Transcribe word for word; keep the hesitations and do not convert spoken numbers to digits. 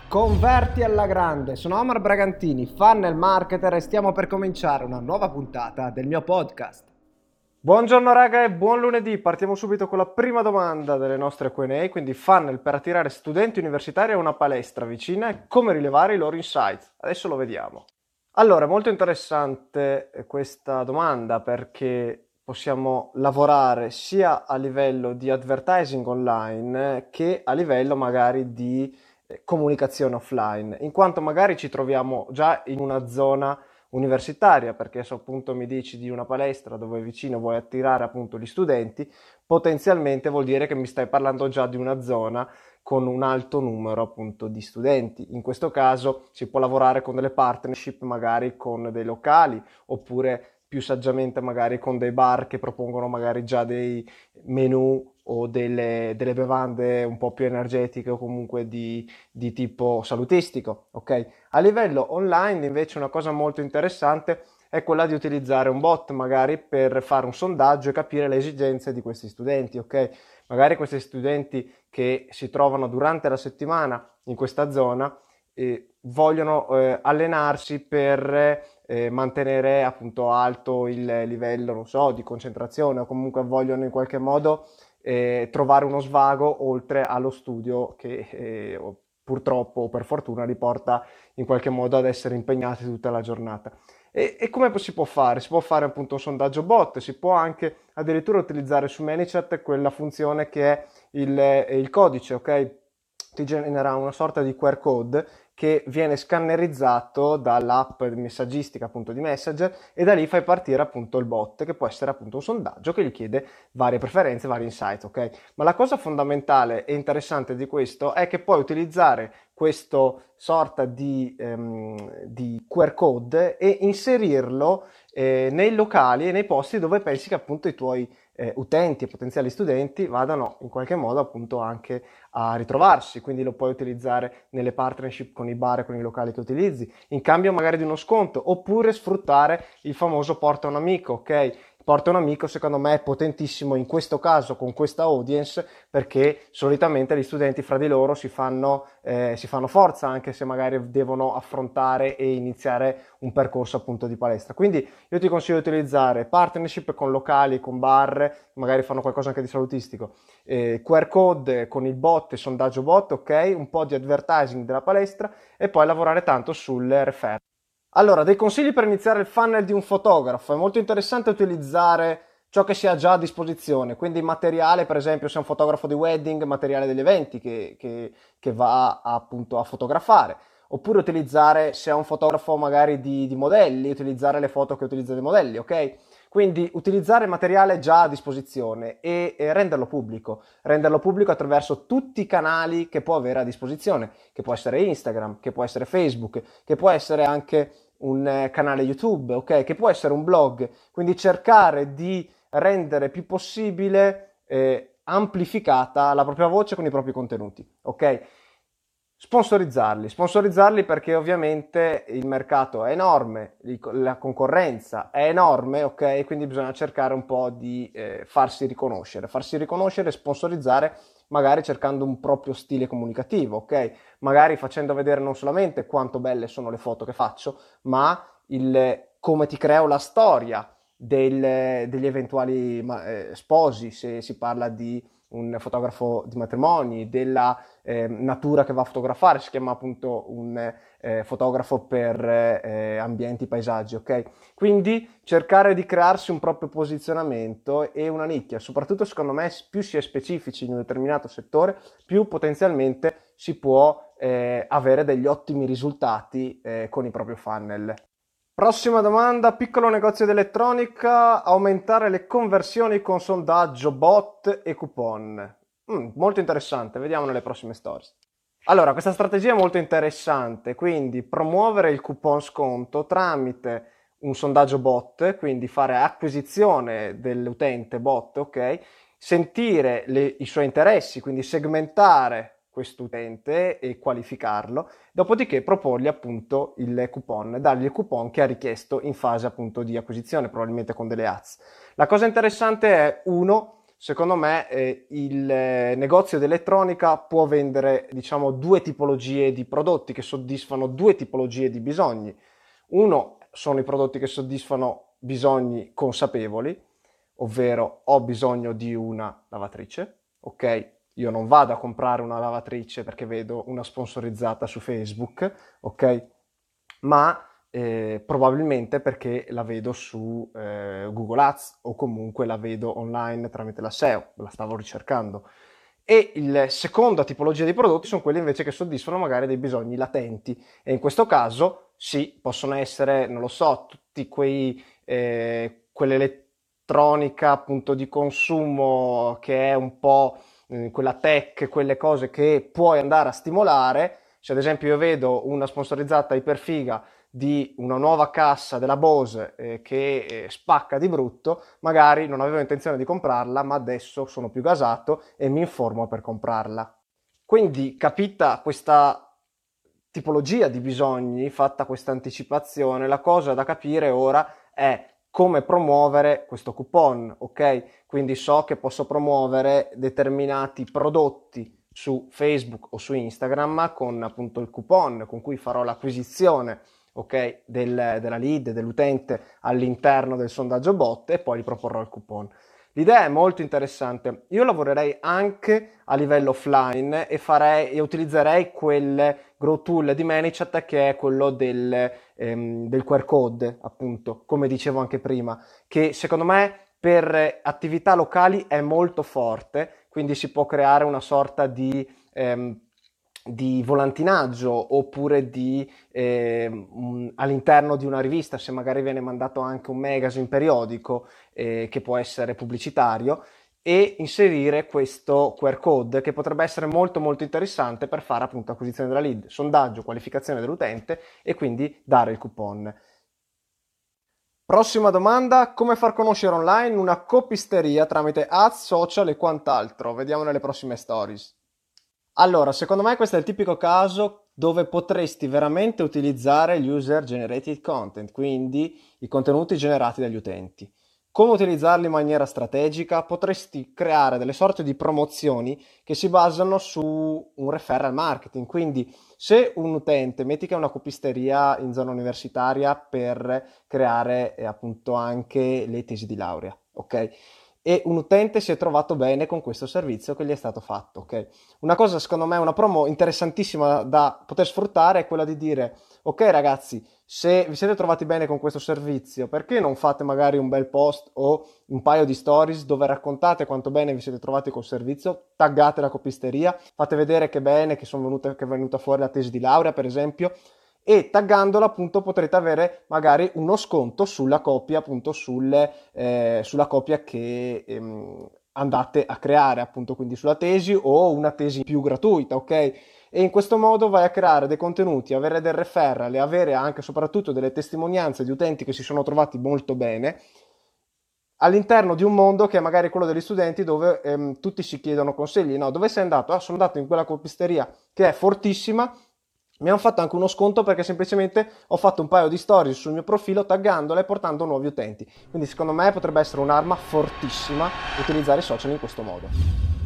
Converti alla grande, sono Omar Bragantini, funnel marketer e stiamo per cominciare una nuova puntata del mio podcast. Buongiorno raga e buon lunedì, partiamo subito con la prima domanda delle nostre Q and A, quindi funnel per attirare studenti universitari a una palestra vicina e come rilevare i loro insights. Adesso lo vediamo. Allora, è molto interessante questa domanda perché possiamo lavorare sia a livello di advertising online che a livello magari di comunicazione offline, in quanto magari ci troviamo già in una zona universitaria, perché se appunto mi dici di una palestra dove vicino vuoi attirare appunto gli studenti, potenzialmente vuol dire che mi stai parlando già di una zona con un alto numero appunto di studenti. In questo caso si può lavorare con delle partnership magari con dei locali, oppure più saggiamente magari con dei bar che propongono magari già dei menu o delle, delle bevande un po' più energetiche o comunque di, di tipo salutistico, ok? A livello online invece una cosa molto interessante è quella di utilizzare un bot magari per fare un sondaggio e capire le esigenze di questi studenti, ok? Magari questi studenti che si trovano durante la settimana in questa zona eh, vogliono eh, allenarsi per eh, mantenere appunto alto il livello, non so, di concentrazione o comunque vogliono in qualche modo eh, trovare uno svago oltre allo studio che eh, purtroppo o per fortuna li porta in qualche modo ad essere impegnati tutta la giornata. E, e come si può fare? Si può fare appunto un sondaggio bot, si può anche addirittura utilizzare su ManyChat quella funzione che è il, il codice, ok? Ti genera una sorta di Q R code che viene scannerizzato dall'app messaggistica appunto di Messenger e da lì fai partire appunto il bot che può essere appunto un sondaggio che gli chiede varie preferenze, vari insight, ok? Ma la cosa fondamentale e interessante di questo è che puoi utilizzare questo sorta di, ehm, di Q R code e inserirlo eh, nei locali e nei posti dove pensi che appunto i tuoi eh, utenti e potenziali studenti vadano in qualche modo appunto anche a ritrovarsi, quindi lo puoi utilizzare nelle partnership con i bar e con i locali che utilizzi, in cambio magari di uno sconto, oppure sfruttare il famoso porta un amico, ok? Porta un amico secondo me è potentissimo in questo caso con questa audience perché solitamente gli studenti fra di loro si fanno, eh, si fanno forza anche se magari devono affrontare e iniziare un percorso appunto di palestra. Quindi io ti consiglio di utilizzare partnership con locali, con bar, magari fanno qualcosa anche di salutistico, eh, Q R code con il bot e sondaggio bot, ok? Un po' di advertising della palestra e poi lavorare tanto sul referral. Allora, dei consigli per iniziare il funnel di un fotografo. È molto interessante utilizzare ciò che si ha già a disposizione, quindi materiale, per esempio, se è un fotografo di wedding, materiale degli eventi che, che, che va appunto a fotografare, oppure utilizzare, se è un fotografo magari di, di modelli, utilizzare le foto che utilizza dei modelli, ok? Quindi utilizzare materiale già a disposizione e, e renderlo pubblico, renderlo pubblico attraverso tutti i canali che può avere a disposizione, che può essere Instagram, che può essere Facebook, che può essere anche un eh, canale YouTube, ok? Che può essere un blog, quindi cercare di rendere più possibile eh, amplificata la propria voce con i propri contenuti, ok? Sponsorizzarli, sponsorizzarli perché ovviamente il mercato è enorme, la concorrenza è enorme, ok? Quindi bisogna cercare un po' di eh, farsi riconoscere, farsi riconoscere e sponsorizzare magari cercando un proprio stile comunicativo, ok? Magari facendo vedere non solamente quanto belle sono le foto che faccio, ma il come ti creo la storia del, degli eventuali eh, sposi, se si parla di un fotografo di matrimoni, della eh, natura che va a fotografare, si chiama appunto un eh, fotografo per eh, ambienti, paesaggi, ok? Quindi cercare di crearsi un proprio posizionamento e una nicchia, soprattutto secondo me più si è specifici in un determinato settore, più potenzialmente si può eh, avere degli ottimi risultati eh, con i propri funnel. Prossima domanda, piccolo negozio di elettronica, aumentare le conversioni con sondaggio, bot e coupon. Mm, molto interessante, vediamo nelle prossime stories. Allora, questa strategia è molto interessante, quindi promuovere il coupon sconto tramite un sondaggio bot, quindi fare acquisizione dell'utente bot, ok? Sentire le, i suoi interessi, quindi segmentare quest'utente e qualificarlo, dopodiché proporgli appunto il coupon, dargli il coupon che ha richiesto in fase appunto di acquisizione, probabilmente con delle ads. La cosa interessante è, uno, secondo me eh, il eh, negozio di elettronica può vendere, diciamo, due tipologie di prodotti che soddisfano due tipologie di bisogni. Uno sono i prodotti che soddisfano bisogni consapevoli, ovvero ho bisogno di una lavatrice, ok? Io non vado a comprare una lavatrice perché vedo una sponsorizzata su Facebook, ok? Ma eh, probabilmente perché la vedo su eh, Google Ads o comunque la vedo online tramite la S E O, la stavo ricercando. E la seconda tipologia di prodotti sono quelli invece che soddisfano magari dei bisogni latenti, e in questo caso sì, possono essere, non lo so, tutti quei eh, quell'elettronica appunto di consumo che è un po' eh, quella tech, quelle cose che puoi andare a stimolare. Se ad esempio io vedo una sponsorizzata iperfiga di una nuova cassa della Bose eh, che eh, spacca di brutto, magari non avevo intenzione di comprarla, ma adesso sono più gasato e mi informo per comprarla. Quindi, capita questa tipologia di bisogni, fatta questa anticipazione, la cosa da capire ora è come promuovere questo coupon, ok? Quindi so che posso promuovere determinati prodotti su Facebook o su Instagram con appunto il coupon con cui farò l'acquisizione, ok, del, della lead, dell'utente all'interno del sondaggio bot, e poi gli proporrò il coupon. L'idea è molto interessante. Io lavorerei anche a livello offline e farei e utilizzerei quel grow tool di ManyChat che è quello del, ehm, del Q R code, appunto, come dicevo anche prima, che secondo me per attività locali è molto forte, quindi si può creare una sorta di ehm, di volantinaggio oppure di eh, mh, all'interno di una rivista, se magari viene mandato anche un magazine periodico eh, che può essere pubblicitario, e inserire questo Q R code che potrebbe essere molto molto interessante per fare appunto acquisizione della lead, sondaggio, qualificazione dell'utente e quindi dare il coupon. Prossima domanda: come far conoscere online una copisteria tramite ads, social e quant'altro? Vediamo nelle prossime stories. Allora, secondo me questo è il tipico caso dove potresti veramente utilizzare gli user generated content, quindi i contenuti generati dagli utenti. Come utilizzarli in maniera strategica? Potresti creare delle sorte di promozioni che si basano su un referral marketing, quindi se un utente, metti che è una copisteria in zona universitaria per creare eh, appunto anche le tesi di laurea, ok? E un utente si è trovato bene con questo servizio che gli è stato fatto, ok? Una cosa, secondo me, una promo interessantissima da poter sfruttare è quella di dire: ok ragazzi, se vi siete trovati bene con questo servizio, perché non fate magari un bel post o un paio di stories dove raccontate quanto bene vi siete trovati col servizio, taggate la copisteria, fate vedere che bene, che, sono venute, che è venuta fuori la tesi di laurea, per esempio, e taggandola appunto potrete avere magari uno sconto sulla copia, appunto sulle, eh, sulla copia che ehm, andate a creare, appunto, quindi sulla tesi o una tesi più gratuita, ok? E in questo modo vai a creare dei contenuti, avere del referral e avere anche soprattutto delle testimonianze di utenti che si sono trovati molto bene all'interno di un mondo che è magari quello degli studenti, dove ehm, tutti si chiedono consigli. No, dove sei andato? Ah, sono andato in quella copisteria che è fortissima. Mi hanno fatto anche uno sconto perché semplicemente ho fatto un paio di stories sul mio profilo taggandole e portando nuovi utenti. Quindi secondo me potrebbe essere un'arma fortissima utilizzare i social in questo modo.